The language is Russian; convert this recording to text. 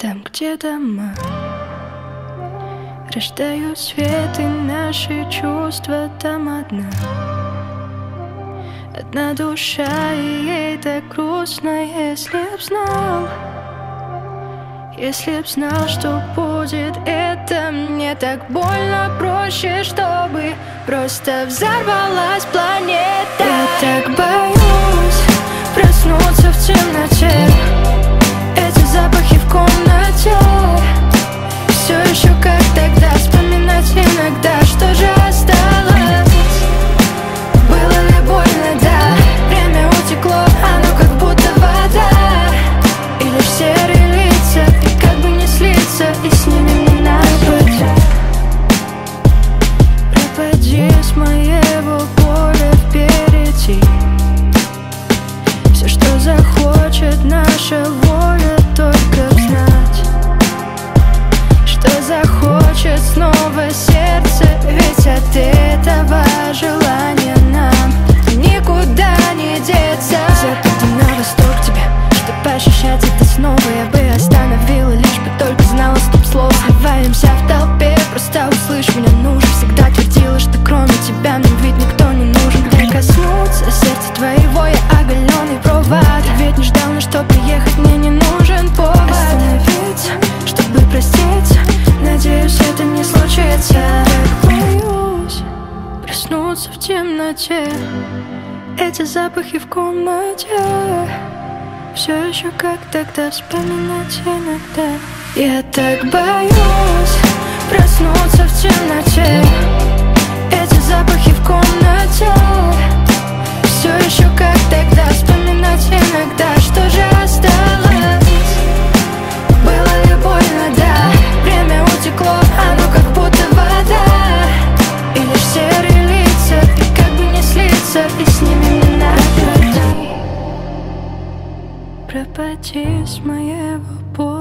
там, где дома. Рождаю свет, и наши чувства там одна. Одна душа, и ей так грустно. Если б знал, если б знал, что будет это, мне так больно, проще, чтобы просто взорвалась планета. Я так боюсь проснуться в темноте, эти запахи в комнате, все еще как тогда, вспоминать иногда, что же осталось. Было ли больно, да, время утекло, оно как будто вода. И лишь серые лица, и как бы не слиться, и с ними не надо быть. Пропади с моего поля впереди. Все, что захочет наша воля, только знать, что захочет снова сердце. Ведь от этого желания нам никуда не деться. Запади на восток тебе, чтобы ощущать это снова. Я бы остановила, лишь бы только знала стоп-слово. Сливаемся в толпе, просто услышь меня, нужен. Всегда твердила, что кроме тебя мне ведь никто не нужен. Прикоснуться сердца твоего, я оголенный провод. Ведь не ждал, но что приехать мне не нужен повод. Остановиться, чтобы проститься, надеюсь, это не случится. Так боюсь проснуться в темноте, эти запахи в комнате, все еще как тогда, вспоминать иногда. Я так боюсь проснуться в темноте, эти запахи в комнате, все еще как тогда, вспоминать иногда, что же осталось. Было ли больно, да, время утекло, оно как будто вода. И лишь серые лица, и как бы не слиться, и с ними не надо. Пропади с моего поля.